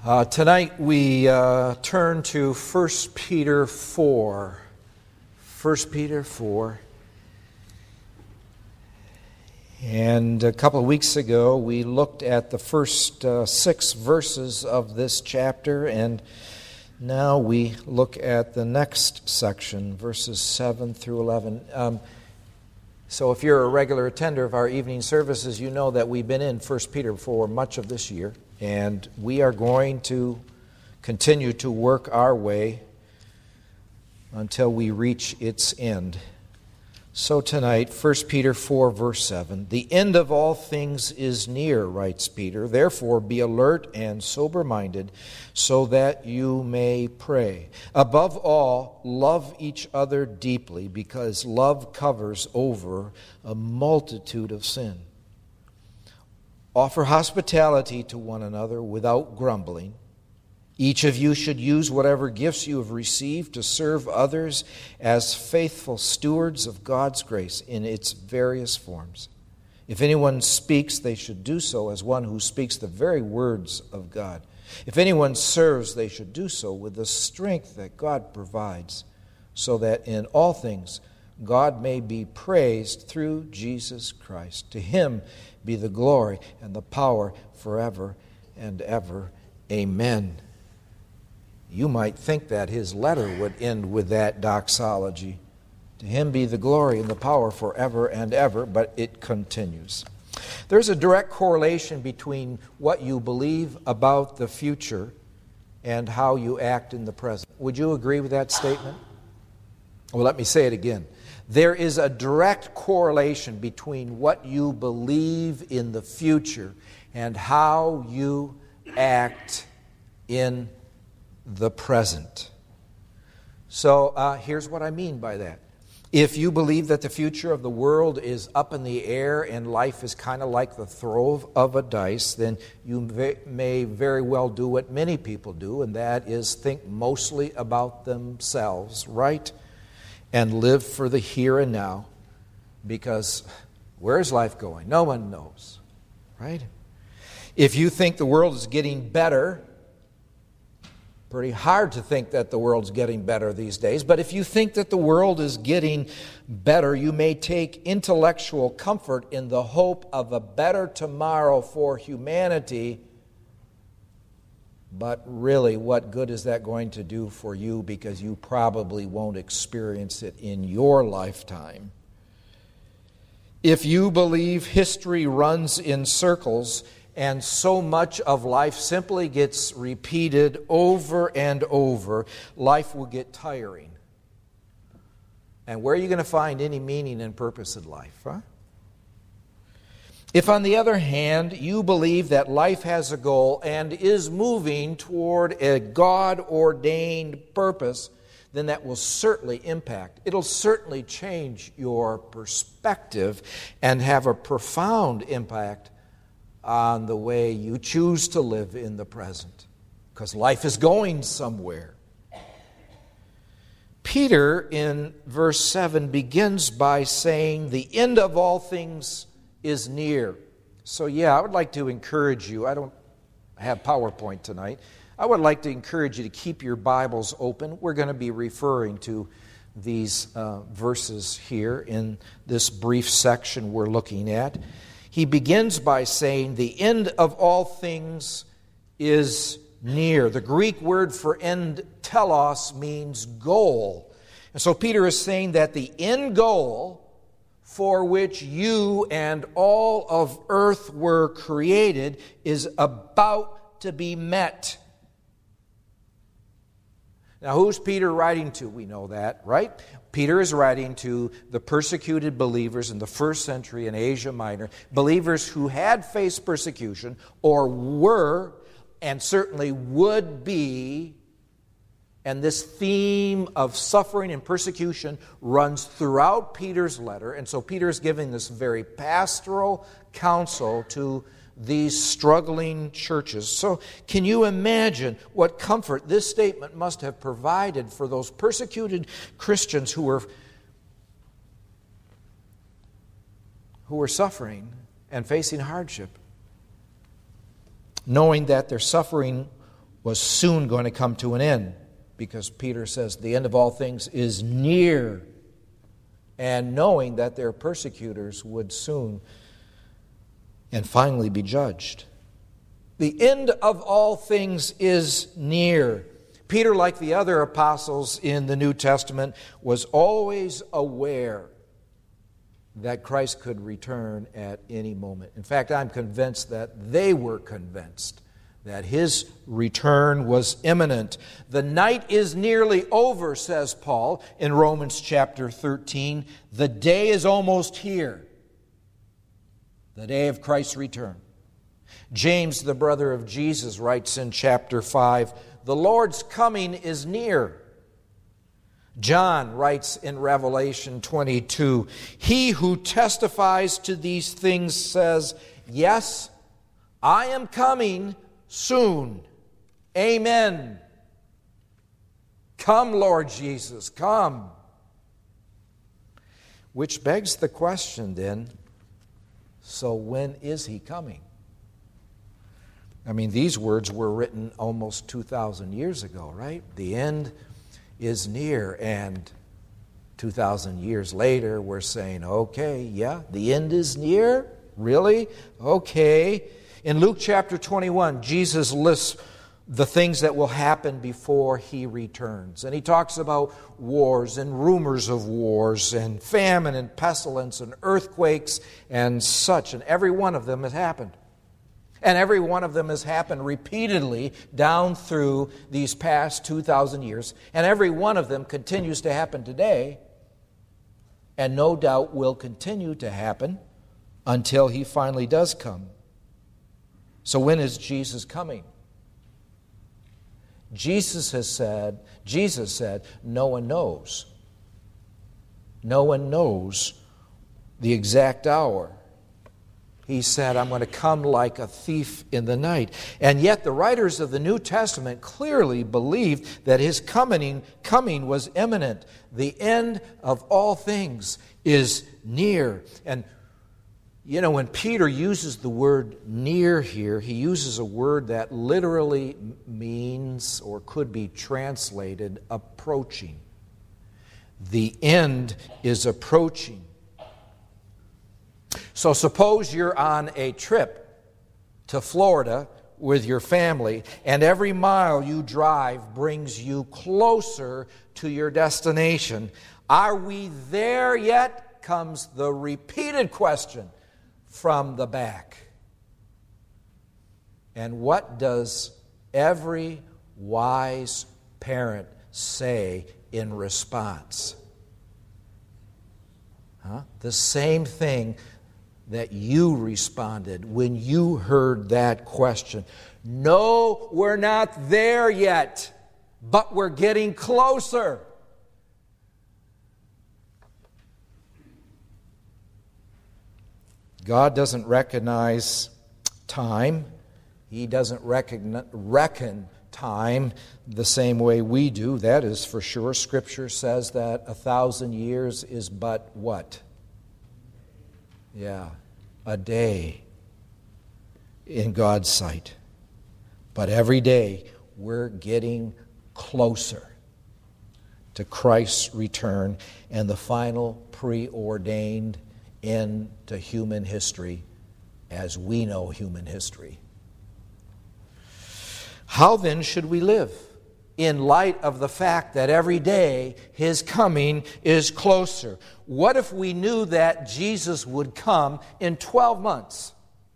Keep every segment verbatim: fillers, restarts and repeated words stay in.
Uh, tonight we uh, turn to First Peter four. First Peter four. And a couple of weeks ago we looked at the first uh, six verses of this chapter, and now we look at the next section, verses seven through eleven. Um, so if you're a regular attender of our evening services, you know that we've been in First Peter for much of this year. And we are going to continue to work our way until we reach its end. So tonight, First Peter four, verse seven, "The end of all things is near," writes Peter. "Therefore be alert and sober-minded, so that you may pray. Above all, love each other deeply, because love covers over a multitude of sin. Offer hospitality to one another without grumbling. Each of you should use whatever gifts you have received to serve others as faithful stewards of God's grace in its various forms. If anyone speaks, they should do so as one who speaks the very words of God. If anyone serves, they should do so with the strength that God provides, so that in all things God may be praised through Jesus Christ. To him be the glory and the power forever and ever. Amen." You might think that his letter would end with that doxology. To him be the glory and the power forever and ever, but it continues. There's a direct correlation between what you believe about the future and how you act in the present. Would you agree with that statement? Well, let me say it again. There is a direct correlation between what you believe in the future and how you act in the present. So uh, here's what I mean by that. If you believe that the future of the world is up in the air and life is kind of like the throw of a dice, then you may very well do what many people do, and that is think mostly about themselves, right? And live for the here and now, because where is life going? No one knows, right? If you think the world is getting better, pretty hard to think that the world's getting better these days, but if you think that the world is getting better, you may take intellectual comfort in the hope of a better tomorrow for humanity. But really, what good is that going to do for you, because you probably won't experience it in your lifetime? If you believe history runs in circles and so much of life simply gets repeated over and over, life will get tiring. And where are you going to find any meaning and purpose in life, huh? If, on the other hand, you believe that life has a goal and is moving toward a God-ordained purpose, then that will certainly impact. It'll certainly change your perspective and have a profound impact on the way you choose to live in the present, because life is going somewhere. Peter, in verse seven, begins by saying, "The end of all things is near." So yeah, I would like to encourage you. I don't have PowerPoint tonight. I would like to encourage you to keep your Bibles open. We're going to be referring to these uh, verses here in this brief section we're looking at. He begins by saying, "The end of all things is near." The Greek word for end, telos, means goal. And so Peter is saying that the end goal for which you and all of earth were created is about to be met. Now, who's Peter writing to? We know that, right? Peter is writing to the persecuted believers in the first century in Asia Minor, believers who had faced persecution or were and certainly would be. And this theme of suffering and persecution runs throughout Peter's letter. And so Peter is giving this very pastoral counsel to these struggling churches. So can you imagine what comfort this statement must have provided for those persecuted Christians who were, who were suffering and facing hardship? Knowing that their suffering was soon going to come to an end, because Peter says the end of all things is near, and knowing that their persecutors would soon and finally be judged. The end of all things is near. Peter, like the other apostles in the New Testament, was always aware that Christ could return at any moment. In fact, I'm convinced that they were convinced that His return was imminent. The night is nearly over, says Paul in Romans chapter thirteen. The day is almost here. The day of Christ's return. James, the brother of Jesus, writes in chapter five, the Lord's coming is near. John writes in Revelation twenty-two, he who testifies to these things says, yes, I am coming soon. Amen. Come, Lord Jesus, come. Which begs the question then, so when is He coming? I mean, these words were written almost two thousand years ago, right? The end is near, and two thousand years later, we're saying, okay, yeah, the end is near? Really? Okay. In Luke chapter twenty-one, Jesus lists the things that will happen before He returns. And He talks about wars and rumors of wars and famine and pestilence and earthquakes and such. And every one of them has happened. And every one of them has happened repeatedly down through these past two thousand years. And every one of them continues to happen today. And no doubt will continue to happen until He finally does come. So when is Jesus coming? Jesus has said, Jesus said, no one knows. No one knows the exact hour. He said, I'm going to come like a thief in the night. And yet the writers of the New Testament clearly believed that His coming, coming was imminent. The end of all things is near. And you know, when Peter uses the word near here, he uses a word that literally means or could be translated approaching. The end is approaching. So suppose you're on a trip to Florida with your family, and every mile you drive brings you closer to your destination. Are we there yet? Comes the repeated question from the back. And what does every wise parent say in response? Huh? The same thing that you responded when you heard that question. No, we're not there yet, but we're getting closer. God doesn't recognize time. He doesn't reckon, reckon time the same way we do. That is for sure. Scripture says that a thousand years is but what? Yeah, a day in God's sight. But every day we're getting closer to Christ's return and the final preordained end to human history as we know human history. How then should we live in light of the fact that every day His coming is closer? What if we knew that Jesus would come in twelve months?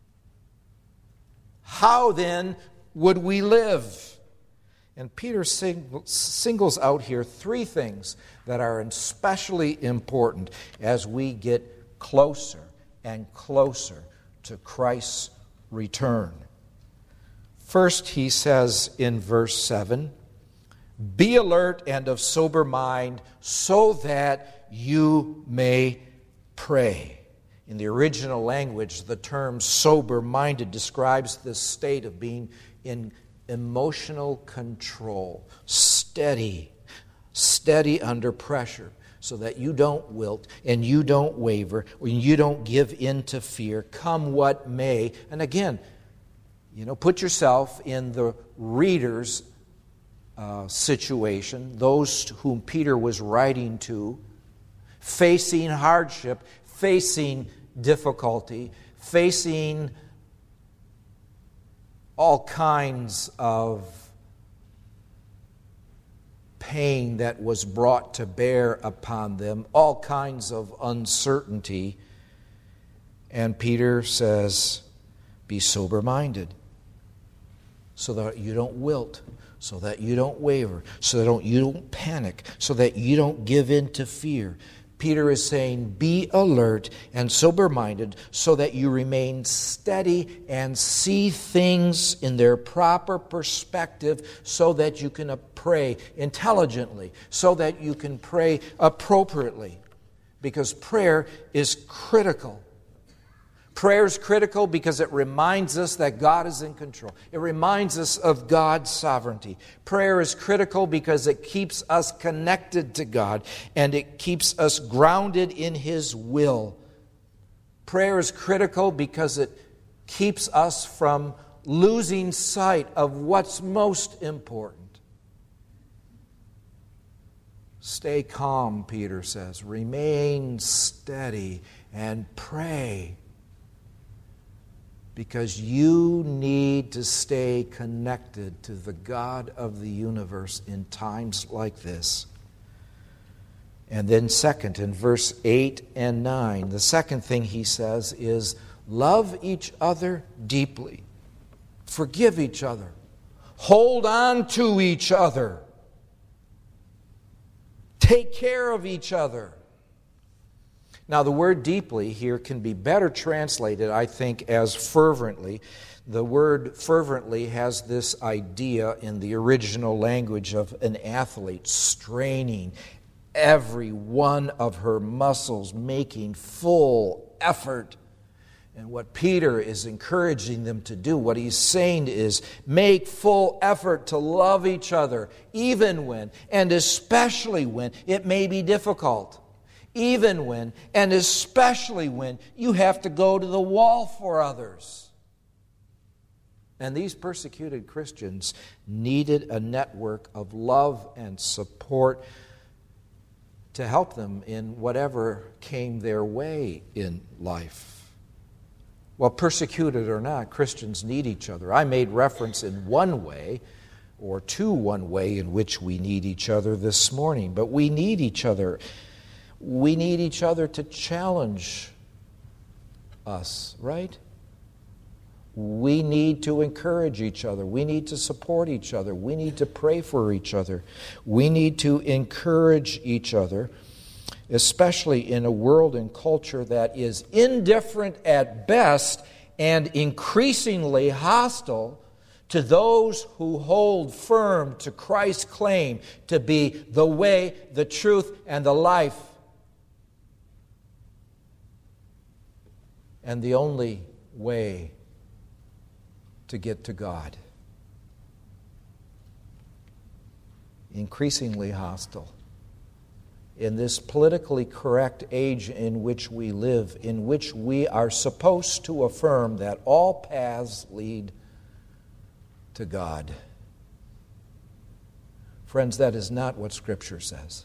How then would we live? And Peter singles out here three things that are especially important as we get closer and closer to Christ's return. First, he says in verse seven, be alert and of sober mind so that you may pray. In the original language, the term sober-minded describes this state of being in emotional control, steady, steady under pressure, so that you don't wilt and you don't waver, or you don't give in to fear, come what may. And again, You know, put yourself in the reader's uh, situation, those whom Peter was writing to, facing hardship, facing difficulty, facing all kinds of pain that was brought to bear upon them, all kinds of uncertainty. And Peter says, be sober-minded, so that you don't wilt, so that you don't waver, so that you don't panic, so that you don't give in to fear. Peter is saying, be alert and sober-minded so that you remain steady and see things in their proper perspective, so that you can pray intelligently, so that you can pray appropriately. Because prayer is critical. Prayer is critical because it reminds us that God is in control. It reminds us of God's sovereignty. Prayer is critical because it keeps us connected to God and it keeps us grounded in His will. Prayer is critical because it keeps us from losing sight of what's most important. Stay calm, Peter says. Remain steady and pray. Because you need to stay connected to the God of the universe in times like this. And then second, in verse eight and nine, the second thing he says is, love each other deeply. Forgive each other. Hold on to each other. Take care of each other. Now, the word deeply here can be better translated, I think, as fervently. The word fervently has this idea in the original language of an athlete straining every one of her muscles, making full effort. And what Peter is encouraging them to do, what he's saying is, make full effort to love each other, even when, and especially when, it may be difficult. Even when, and especially when, you have to go to the wall for others. And these persecuted Christians needed a network of love and support to help them in whatever came their way in life. Well, persecuted or not, Christians need each other. I made reference in one way, or to one way in which we need each other this morning, but we need each other. We need each other to challenge us, right? We need to encourage each other. We need to support each other. We need to pray for each other. We need to encourage each other, especially in a world and culture that is indifferent at best and increasingly hostile to those who hold firm to Christ's claim to be the way, the truth, and the life. And the only way to get to God. Increasingly hostile. In this politically correct age in which we live, in which we are supposed to affirm that all paths lead to God. Friends, that is not what Scripture says.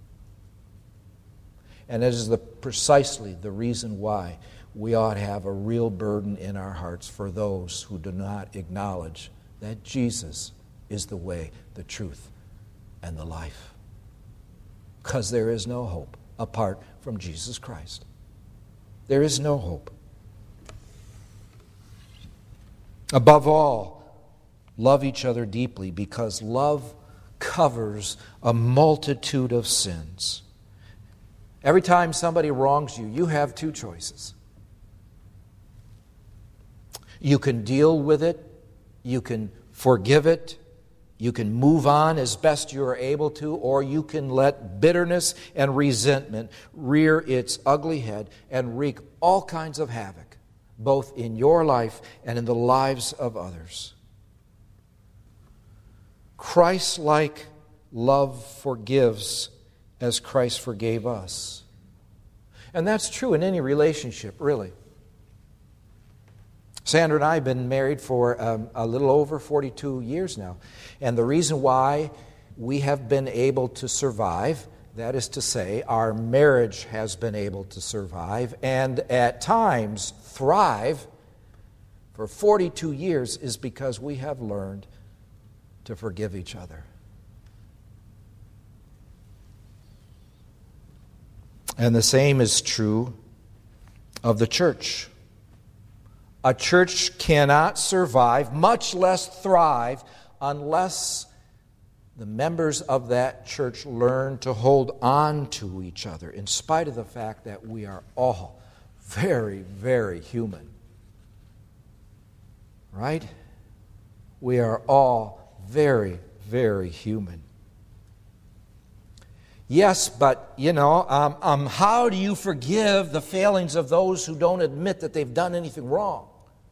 And it is the, precisely the reason why we ought to have a real burden in our hearts for those who do not acknowledge that Jesus is the way, the truth, and the life. Because there is no hope apart from Jesus Christ. There is no hope. Above all, love each other deeply, because love covers a multitude of sins. Every time somebody wrongs you, you have two choices. You can deal with it, you can forgive it, you can move on as best you are able to, or you can let bitterness and resentment rear its ugly head and wreak all kinds of havoc, both in your life and in the lives of others. Christ-like love forgives as Christ forgave us. And that's true in any relationship, really. Sandra and I have been married for um, a little over forty-two years now. And the reason why we have been able to survive, that is to say, our marriage has been able to survive and at times thrive for forty-two years, is because we have learned to forgive each other. And the same is true of the church. A church cannot survive, much less thrive, unless the members of that church learn to hold on to each other, in spite of the fact that we are all very, very human. Right? We are all very, very human. Yes, but, you know, um, um, how do you forgive the failings of those who don't admit that they've done anything wrong?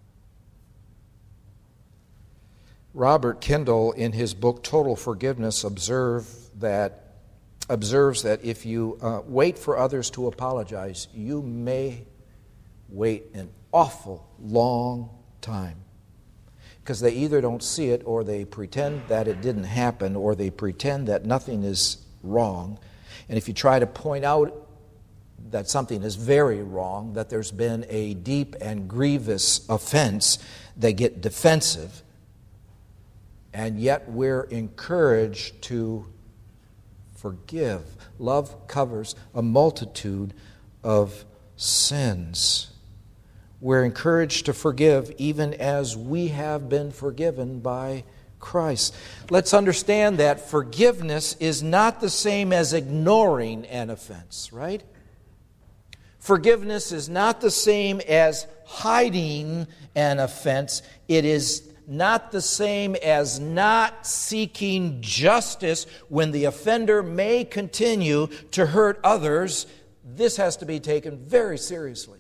Robert Kendall, in his book Total Forgiveness, observe that, observes that if you uh, wait for others to apologize, you may wait an awful long time. Because they either don't see it, or they pretend that it didn't happen, or they pretend that nothing is wrong. And if you try to point out that something is very wrong, that there's been a deep and grievous offense, they get defensive. And yet we're encouraged to forgive. Love covers a multitude of sins. We're encouraged to forgive even as we have been forgiven by Christ. Let's understand that forgiveness is not the same as ignoring an offense, right? Forgiveness is not the same as hiding an offense. It is not the same as not seeking justice when the offender may continue to hurt others. This has to be taken very seriously.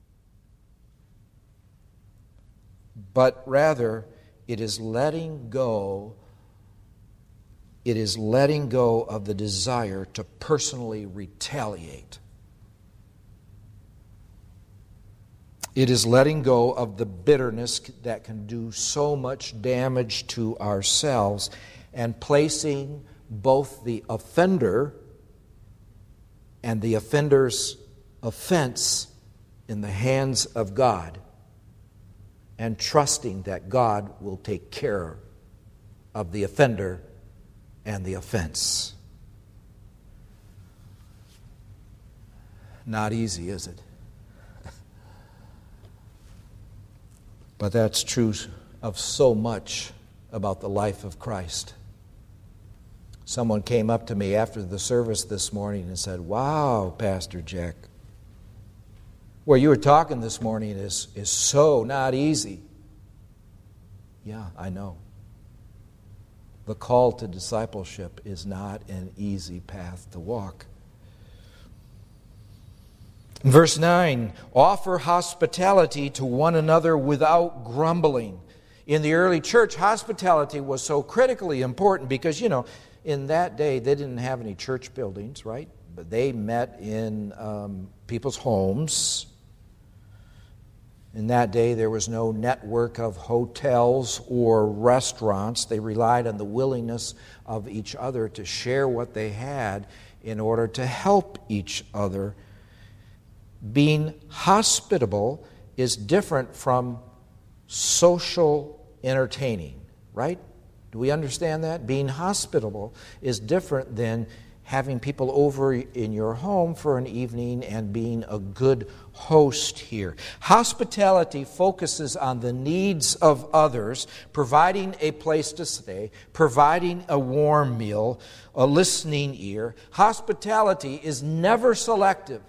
But rather, it is letting go, it is letting go of the desire to personally retaliate. It is letting go of the bitterness that can do so much damage to ourselves and placing both the offender and the offender's offense in the hands of God, and trusting that God will take care of the offender and the offense. Not easy, is it? But that's true of so much about the life of Christ. Someone came up to me after the service this morning and said, "Wow, Pastor Jack, where you were talking this morning is, is so not easy." Yeah, I know. The call to discipleship is not an easy path to walk. Verse nine, offer hospitality to one another without grumbling. In the early church, hospitality was so critically important because, you know, in that day they didn't have any church buildings, right? But they met in um, people's homes. In that day, there was no network of hotels or restaurants. They relied on the willingness of each other to share what they had in order to help each other. Being hospitable is different from social entertaining, right? Do we understand that? Being hospitable is different than having people over in your home for an evening and being a good host here. Hospitality focuses on the needs of others, providing a place to stay, providing a warm meal, a listening ear. Hospitality is never selective.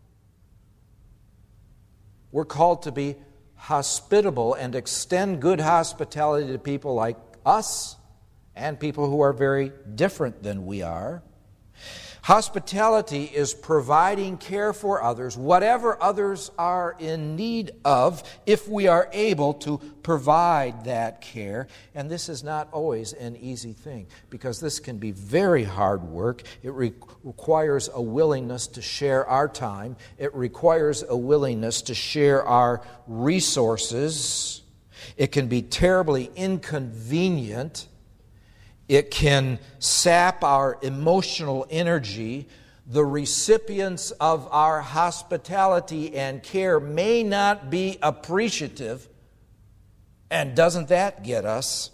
We're called to be hospitable and extend good hospitality to people like us and people who are very different than we are. Hospitality is providing care for others, whatever others are in need of, if we are able to provide that care. And this is not always an easy thing, because this can be very hard work. It re- requires a willingness to share our time. It requires a willingness to share our resources. It can be terribly inconvenient. It can sap our emotional energy. The recipients of our hospitality and care may not be appreciative. And doesn't that get us?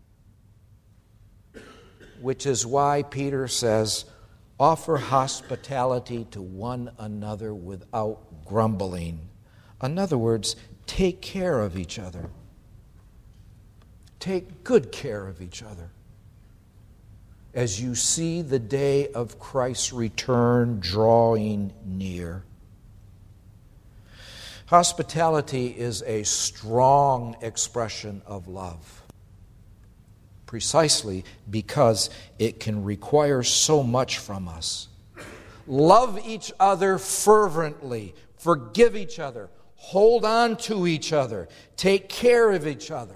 Which is why Peter says, offer hospitality to one another without grumbling. In other words, take care of each other. Take good care of each other, as you see the day of Christ's return drawing near. Hospitality is a strong expression of love, precisely because it can require so much from us. Love each other fervently, forgive each other, hold on to each other, take care of each other.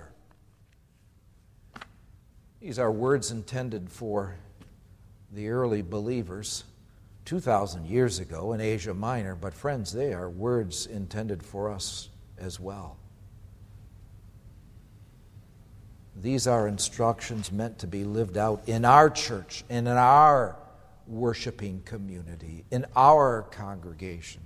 These are words intended for the early believers two thousand years ago in Asia Minor, but friends, they are words intended for us as well. These are instructions meant to be lived out in our church and in our worshiping community, in our congregation.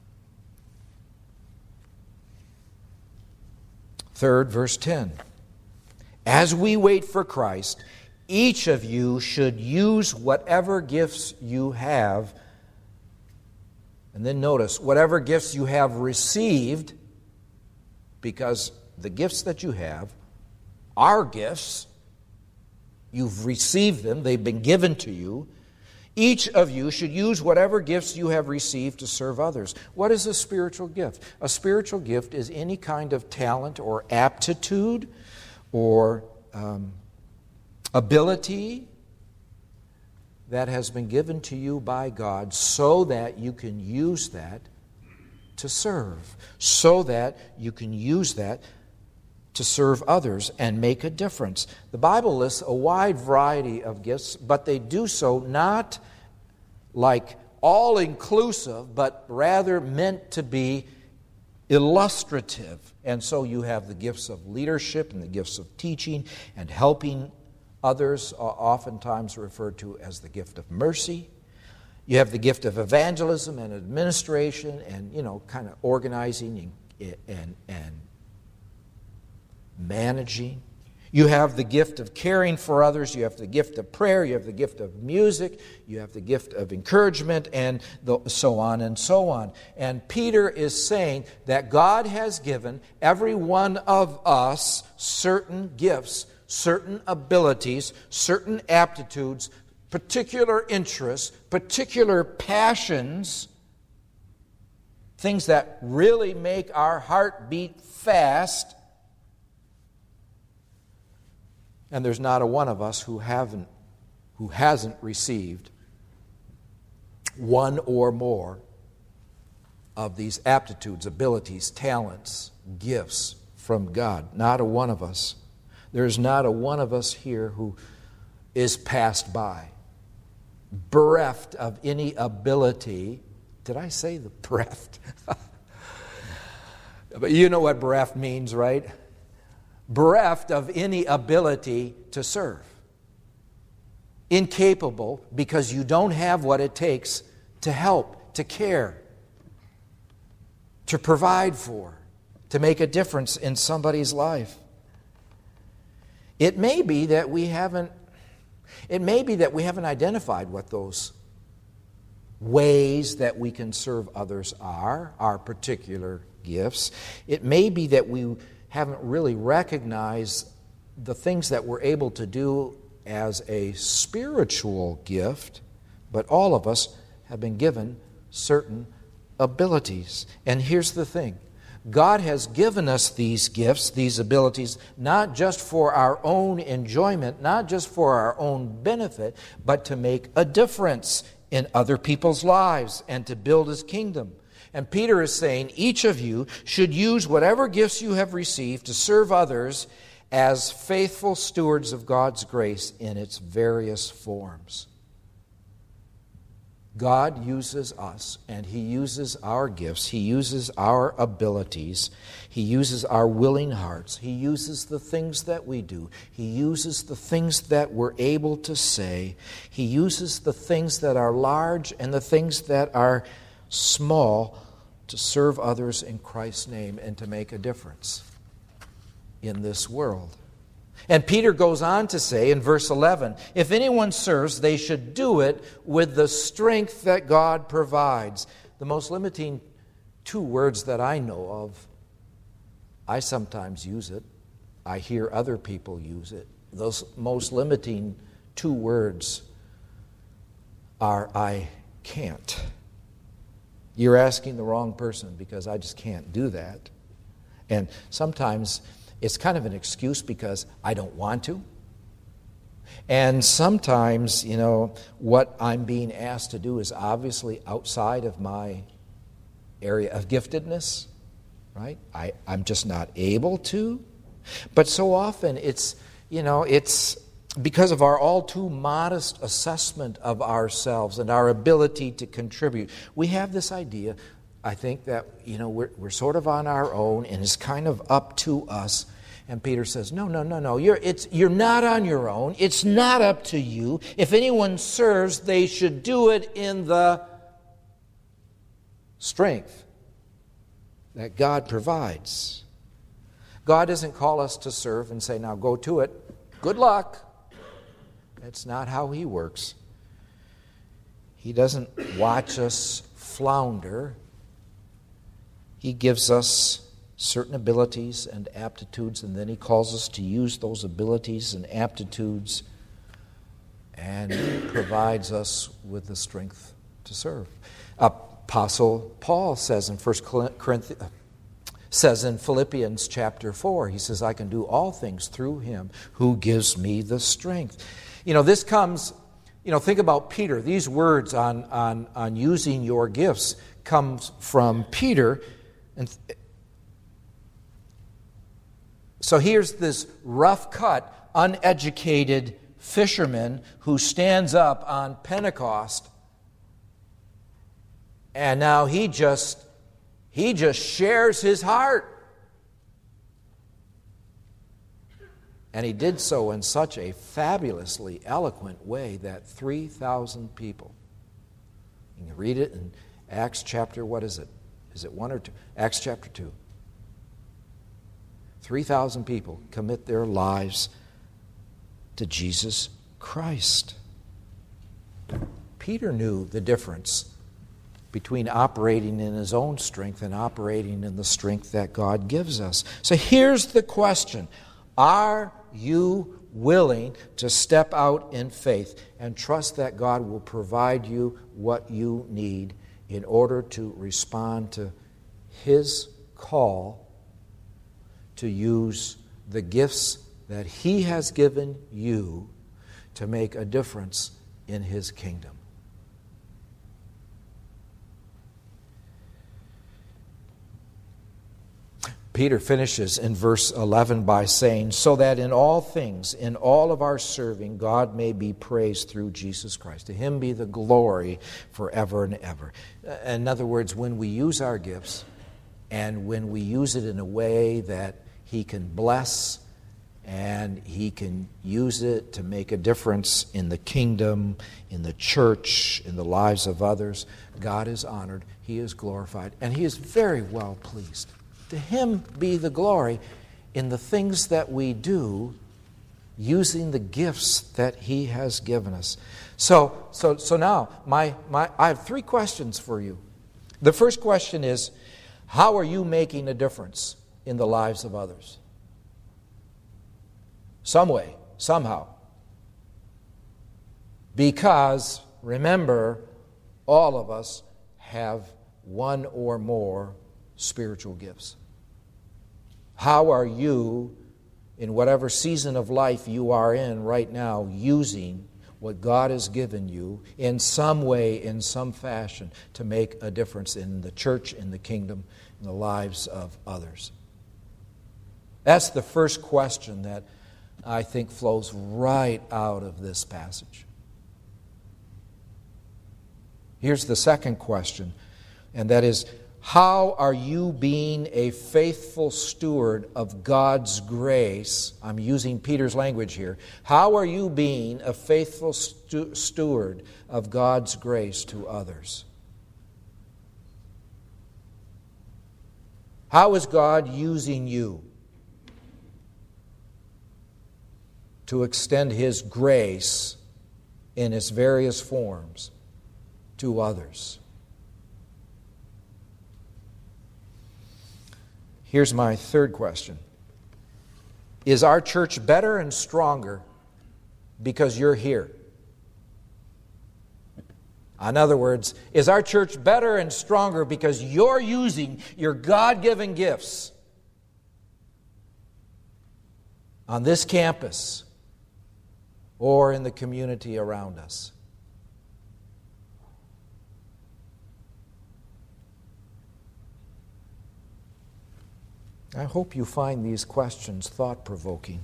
Third, verse ten. As we wait for Christ, each of you should use whatever gifts you have. And then notice, whatever gifts you have received, because the gifts that you have are gifts. You've received them. They've been given to you. Each of you should use whatever gifts you have received to serve others. What is a spiritual gift? A spiritual gift is any kind of talent or aptitude or um, ability that has been given to you by God so that you can use that to serve, so that you can use that to serve others and make a difference. The Bible lists a wide variety of gifts, but they do so not like all-inclusive, but rather meant to be illustrative. And so you have the gifts of leadership and the gifts of teaching and helping others, oftentimes referred to as the gift of mercy. You have the gift of evangelism and administration and, you know, kind of organizing and, and, and managing. You have the gift of caring for others. You have the gift of prayer. You have the gift of music. You have the gift of encouragement, and the, so on and so on. And Peter is saying that God has given every one of us certain gifts, certain abilities, certain aptitudes, particular interests, particular passions, things that really make our heart beat fast. And there's not a one of us who haven't, who hasn't received one or more of these aptitudes, abilities, talents, gifts from God. Not a one of us. There's not a one of us here who is passed by, bereft of any ability. Did I say the bereft? But you know what bereft means, right? Bereft of any ability to serve. Incapable because you don't have what it takes to help, to care, to provide for, to make a difference in somebody's life. It may be that we haven't it may be that we haven't identified what those ways that we can serve others are, our particular gifts. It may be that we haven't really recognized the things that we're able to do as a spiritual gift, but all of us have been given certain abilities. And here's the thing. God has given us these gifts, these abilities, not just for our own enjoyment, not just for our own benefit, but to make a difference in other people's lives and to build His kingdom. And Peter is saying each of you should use whatever gifts you have received to serve others as faithful stewards of God's grace in its various forms. God uses us, and He uses our gifts. He uses our abilities. He uses our willing hearts. He uses the things that we do. He uses the things that we're able to say. He uses the things that are large and the things that are small to serve others in Christ's name and to make a difference in this world. And Peter goes on to say in verse eleven, if anyone serves, they should do it with the strength that God provides. The most limiting two words that I know of, I sometimes use it. I hear other people use it. Those most limiting two words are I can't. You're asking the wrong person because I just can't do that. And sometimes it's kind of an excuse because I don't want to. And sometimes, you know, what I'm being asked to do is obviously outside of my area of giftedness, right? I, I'm just not able to. But so often it's, you know, it's because of our all too modest assessment of ourselves and our ability to contribute. We have this idea, I think, that, you know, we're, we're sort of on our own and it's kind of up to us. And Peter says, no, no, no, no, you're, it's, you're not on your own. It's not up to you. If anyone serves, they should do it in the strength that God provides. God doesn't call us to serve and say, now go to it. Good luck. That's not how He works. He doesn't watch us flounder. He gives us certain abilities and aptitudes, and then He calls us to use those abilities and aptitudes and provides us with the strength to serve. Apostle Paul says in First Corinthians, says in Philippians chapter four, he says, I can do all things through Him who gives me the strength. You know, this comes, you know, think about Peter. These words on, on, on using your gifts comes from Peter. And so here's this rough-cut, uneducated fisherman who stands up on Pentecost, and now he just he just shares his heart. And he did so in such a fabulously eloquent way that three thousand people, you can read it in Acts chapter, what is it? Is it one or two? Acts chapter two. three thousand people commit their lives to Jesus Christ. Peter knew the difference between operating in his own strength and operating in the strength that God gives us. So here's the question. Are you willing to step out in faith and trust that God will provide you what you need in order to respond to His call to use the gifts that He has given you to make a difference in His kingdom? Peter finishes in verse eleven by saying, so that in all things, in all of our serving, God may be praised through Jesus Christ. To Him be the glory forever and ever. In other words, when we use our gifts and when we use it in a way that He can bless and He can use it to make a difference in the kingdom, in the church, in the lives of others, God is honored, He is glorified, and He is very well pleased. To Him be the glory in the things that we do using the gifts that He has given us. So, so, so now, my, my, I have three questions for you. The first question is, how are you making a difference in the lives of others? Some way, somehow. Because, remember, all of us have one or more spiritual gifts. How are you, in whatever season of life you are in right now, using what God has given you in some way, in some fashion, to make a difference in the church, in the kingdom, in the lives of others? That's the first question that I think flows right out of this passage. Here's the second question, and that is, how are you being a faithful steward of God's grace? I'm using Peter's language here. How are you being a faithful stu- steward of God's grace to others? How is God using you to extend His grace in its various forms to others? Here's my third question. Is our church better and stronger because you're here? In other words, is our church better and stronger because you're using your God-given gifts on this campus or in the community around us? I hope you find these questions thought-provoking.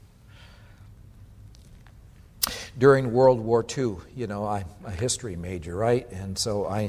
During World War Two, you know, I'm a history major, right? And so I,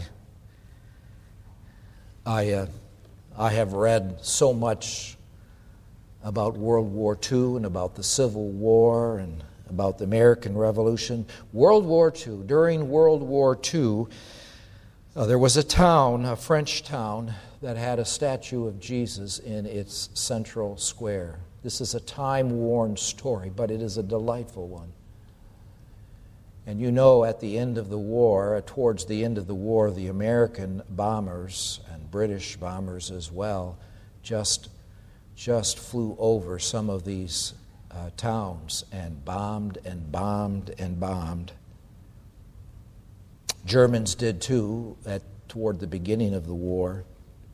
I, uh, I have read so much about World War Two and about the Civil War and about the American Revolution. World War Two. During World War Two, uh, there was a town, a French town, that had a statue of Jesus in its central square. This is a time-worn story, but it is a delightful one. And you know, at the end of the war, towards the end of the war, the American bombers and British bombers as well just, just flew over some of these uh, towns and bombed and bombed and bombed. Germans did too at toward the beginning of the war.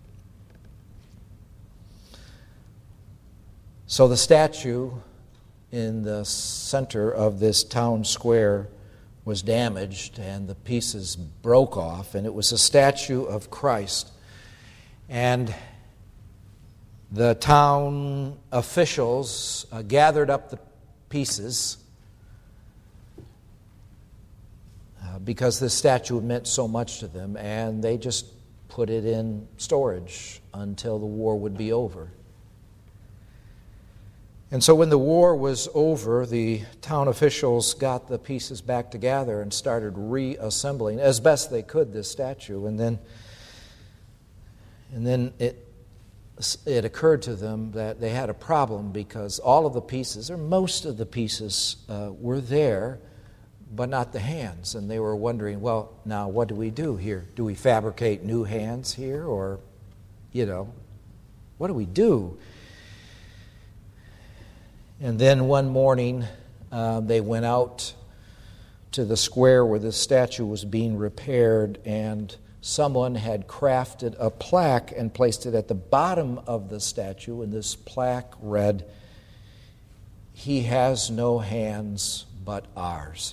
So the statue in the center of this town square was damaged and the pieces broke off, and it was a statue of Christ. And the town officials uh, gathered up the pieces uh, because this statue meant so much to them, and they just put it in storage until the war would be over. And so when the war was over, the town officials got the pieces back together and started reassembling as best they could this statue. And then, and then it, it occurred to them that they had a problem because all of the pieces, or most of the pieces, uh, were there, but not the hands. And they were wondering, well, now what do we do here? Do we fabricate new hands here? Or, you know, what do we do? And then one morning, uh, they went out to the square where the statue was being repaired, and someone had crafted a plaque and placed it at the bottom of the statue, and this plaque read, "He has no hands but ours."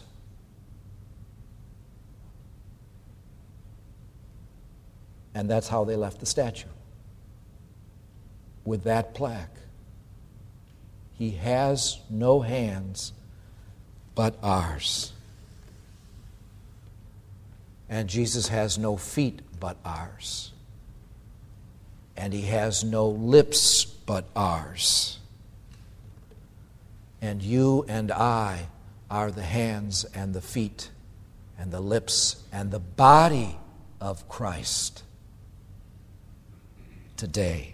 And that's how they left the statue, with that plaque. He has no hands but ours. And Jesus has no feet but ours. And He has no lips but ours. And you and I are the hands and the feet and the lips and the body of Christ today.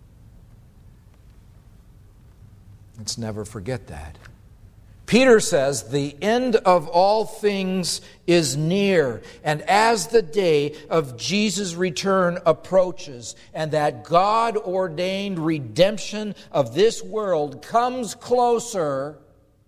Let's never forget that. Peter says, the end of all things is near, and as the day of Jesus' return approaches, and that God-ordained redemption of this world comes closer,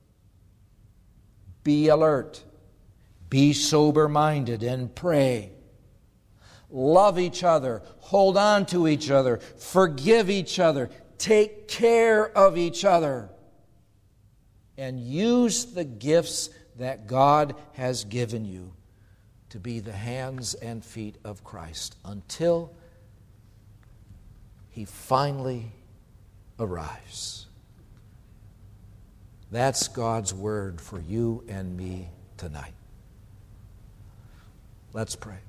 be alert, be sober-minded, and pray. Love each other, hold on to each other, forgive each other, take care of each other, and use the gifts that God has given you to be the hands and feet of Christ until He finally arrives. That's God's word for you and me tonight. Let's pray.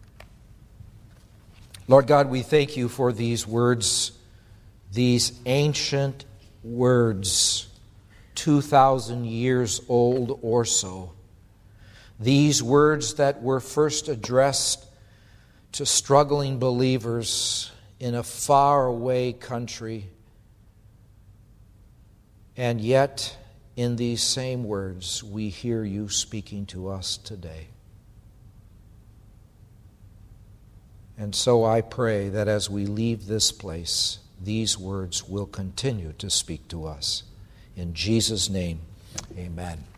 Lord God, we thank you for these words, these ancient words, two thousand years old or so. These words that were first addressed to struggling believers in a faraway country, and yet in these same words we hear you speaking to us today. And so I pray that as we leave this place, these words will continue to speak to us. In Jesus' name, amen.